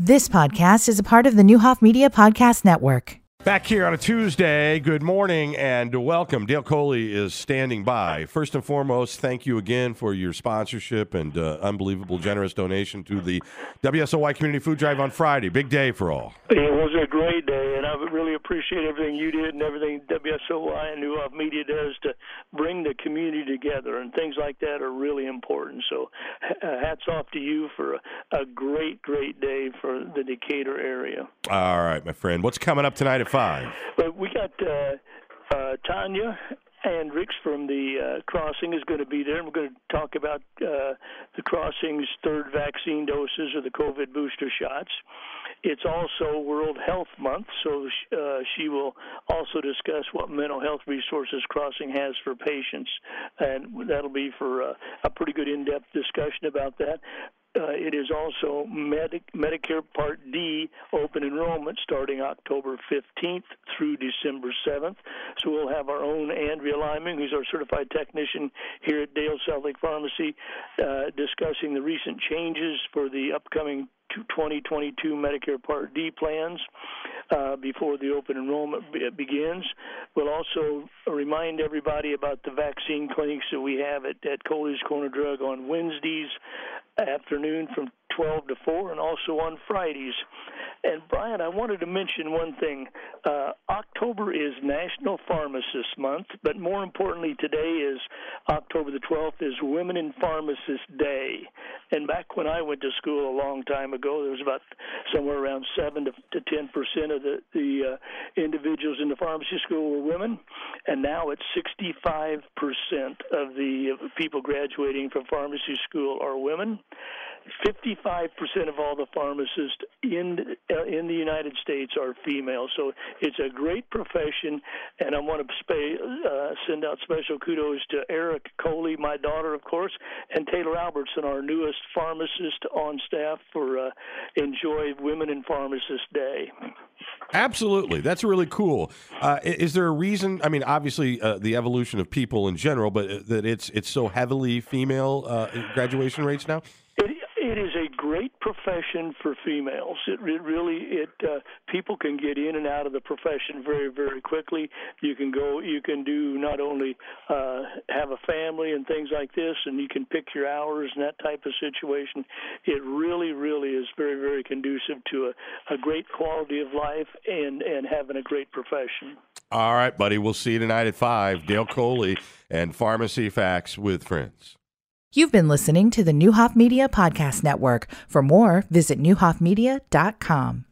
This podcast is a part of the Newhoff Media Podcast Network. Back here on a Tuesday, good morning and welcome. Dale Coley is standing by. First and foremost, thank you again for your sponsorship and unbelievable generous donation to the WSOY Community Food Drive on Friday. Big day for all. It was a great day, and I really appreciate everything you did and everything WSOY and Newhoff Media does to bring the community together, and things like that are really important. So hats off to you for a great, great day for the Decatur area. All right, my friend. What's coming up tonight at 5? But we got Tanya Hendricks from the Crossing is going to be there, and we're going to talk about the Crossing's third vaccine doses of the COVID booster shots. It's also World Health Month, so she will also discuss what mental health resources Crossing has for patients, and that'll be for a pretty good in-depth discussion about that. It is also Medicare Part D open enrollment starting October 15th through December 7th. So we'll have our own Andrea Lyman, who's our certified technician here at Dale Southlake Pharmacy, discussing the recent changes for the upcoming 2022 Medicare Part D plans before the open enrollment begins. We'll also remind everybody about the vaccine clinics that we have at Coley's Corner Drug on Wednesdays afternoon from 12 to 4 and also on Fridays. And, Brian, I wanted to mention one thing. October is National Pharmacist Month, but more importantly today is October the 12th is Women in Pharmacist Day. And back when I went to school a long time ago, there was about somewhere around 7 to 10% of the individuals in the pharmacy school were women, and now it's 65% of the people graduating from pharmacy school are women. 55% of all the pharmacists in the United States are female. So it's a great profession, and I want to send out special kudos to Eric Coley, my daughter, of course, and Taylor Albertson, our newest pharmacist on staff, for Enjoy Women in Pharmacist Day. Absolutely. That's really cool. Is there a reason? I mean, obviously, the evolution of people in general, but that it's so heavily female graduation rates now? It is a great profession for females. People can get in and out of the profession very, very quickly. You can do not only have a family and things like this, and you can pick your hours and that type of situation. It really, really is very, very conducive to a great quality of life and having a great profession. All right, buddy. We'll see you tonight at 5. Dale Coley and Pharmacy Facts with Friends. You've been listening to the Newhoff Media Podcast Network. For more, visit newhoffmedia.com.